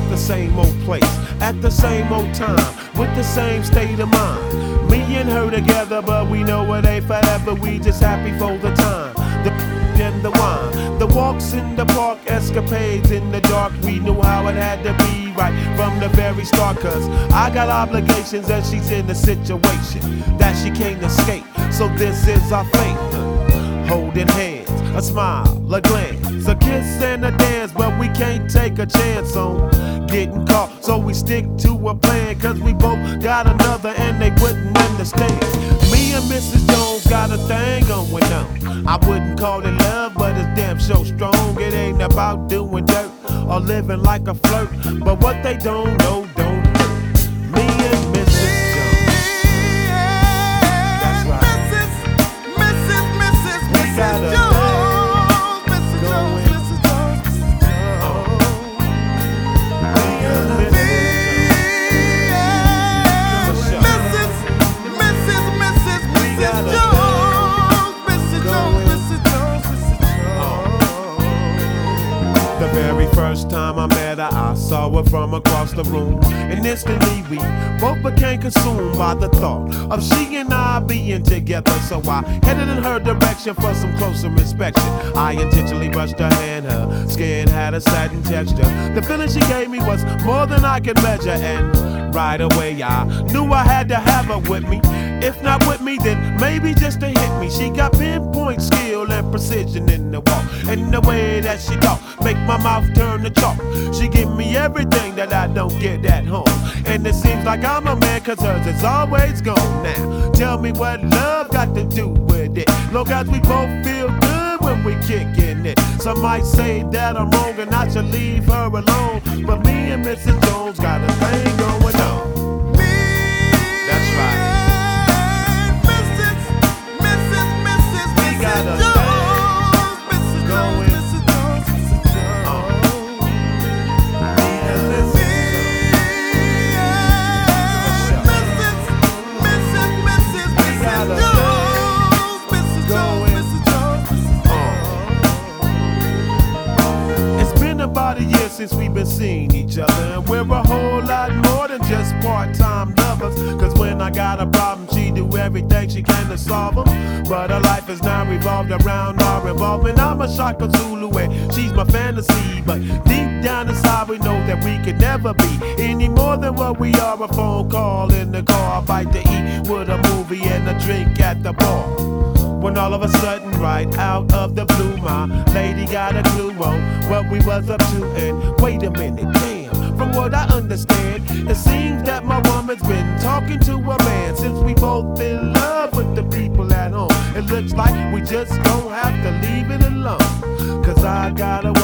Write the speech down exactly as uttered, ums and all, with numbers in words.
the same old place, at the same old time, with the same state of mind. Me and her together, but we know it ain't forever. We just happy for the time, the and the wine, the walks in the park, escapades in the dark. We knew how it had to be right from the very start. Cause I got obligations and she's in a situation that she can't escape. So this is our fate, holding hands, a smile, a glance, a kiss and a dance. But we can't take a chance on getting caught, so we stick to a plan. Cause we both got another and they wouldn't understand. Me and Missus Jones got a thing going on. I wouldn't call it love, but it's damn so strong. It ain't about doing dirt or living like a flirt, but what they don't know don't hurt. Me and Missus Jones. That's right. Missus Missus Missus Missus Jones. Missus Jones. Missus Jones. Missus Jones. Me and Missus Missus Missus Missus Missus Jones. The very first time I met her, I saw her from across the room, and instantly we both became consumed by the thought of she and I being together. So I headed in her direction for some closer inspection. I intentionally brushed her hand, her skin had a satin texture. The feeling she gave me was more than I could measure, and right away I knew I had to have her with me. If not with me, then maybe just to hit me. She got pinpoint skill and precision in the walk, and the way that she talk make my mouth turn to chalk. She give me everything that I don't get at home, and it seems like I'm a man, cause hers is always gone. Now tell me what love got to do with it, long as we both feel good when we kickin' it. Some might say that I'm wrong and I should leave her alone, but me and Missus Jones got a thing going on. That's right. Got a thing Missus Jones, Missus Jones, Missus Jones. Oh. Missus Missus Missus Missus Missus Jones, Missus Jones, Missus Jones, Missus Jones. It's been about a year since we've been seeing each other, and we're a whole lot more than just part-time lovers. Cause when I got a problem, she do everything she can to solve them. But her life is now revolved around our involvement. I'm a Shaka Zulu and she's my fantasy, but deep down inside we know that we could never be any more than what we are. A phone call in the car, a bite to eat with a movie and a drink at the bar. When all of a sudden, right out of the blue, my lady got a clue on what we was up to. And wait a minute, damn, from what I understand, it seems that my woman's been talking to a man since we both in love with the people at home. It looks like we just don't have to leave it alone, cause I got a